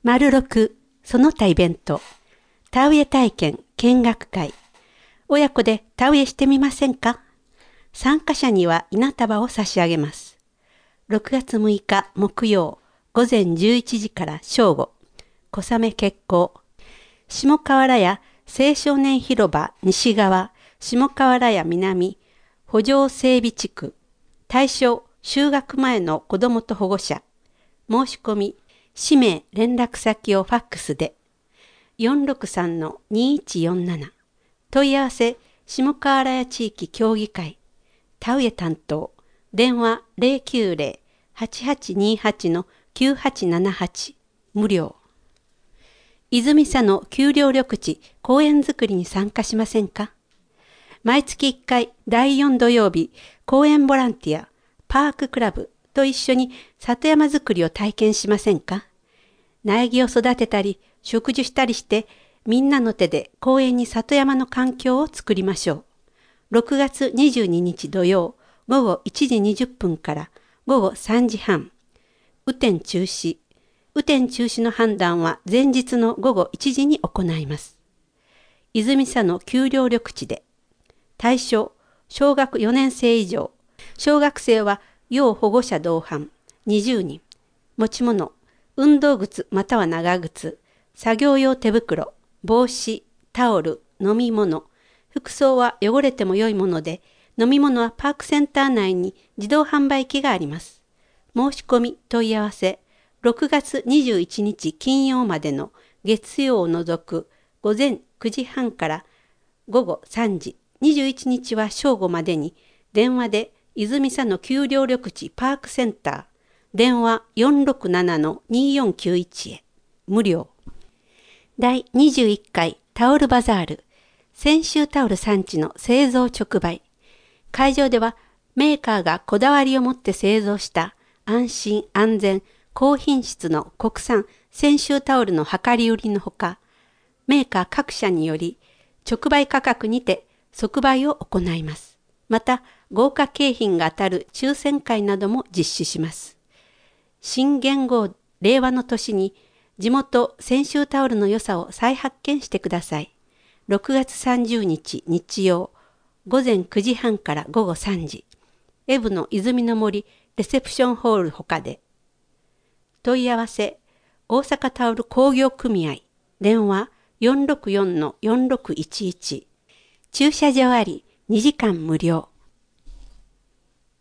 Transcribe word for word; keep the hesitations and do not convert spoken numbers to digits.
丸六、その他イベント。田植え体験見学会。親子で田植えしてみませんか？参加者には稲束を差し上げます。ろくがつむいか木曜、ごぜんじゅういちじから正午。小雨決行。下河原屋青少年広場西側、下河原屋南、補助整備地区。対象、就学前の子どもと保護者。申し込み、氏名、連絡先をファックスで。よんろくさんのにいちよんなな。問い合わせ、下河原屋地域協議会。田植え担当。電話 ゼロきゅうゼロ はちはちにはち きゅうはちななはち。無料。泉佐野丘陵緑地公園づくりに参加しませんか？毎月いっかいだいよん土曜日、公園ボランティア、パーククラブと一緒に里山づくりを体験しませんか？苗木を育てたり、植樹したりして、みんなの手で公園に里山の環境を作りましょう。ろくがつにじゅうににち土曜、ごごいちじにじゅっぷんからごごさんじはん。雨天中止。雨天中止の判断は前日のごごいちじに行います。泉佐野丘陵緑地で。対象、小学よねんせい以上。小学生は要保護者同伴にじゅうにん。持ち物、運動靴または長靴、作業用手袋、帽子、タオル、飲み物。服装は汚れても良いもので、飲み物はパークセンター内に自動販売機があります。申し込み問い合わせ、ろくがつにじゅういちにち金曜までの月曜を除くごぜんくじはんからごごさんじ、にじゅういちにちは正午までに電話で泉佐野丘陵緑地パークセンター、電話 よんろくななのによんきゅういち へ。無料。だいにじゅういっかいタオルバザール。泉州タオル産地の製造直売。会場ではメーカーがこだわりを持って製造した安心安全高品質の国産泉州タオルの量り売りのほか、メーカー各社により直売価格にて即売を行います。また豪華景品が当たる抽選会なども実施します。新元号令和の年に地元泉州タオルの良さを再発見してください。ろくがつさんじゅうにち日曜、ごぜんくじはんからごごさんじ、エブの泉の森レセプションホールほかで。問い合わせ、大阪タオル工業組合、電話 よんろくよんのよんろくいちいち。駐車場あり、にじかん無料。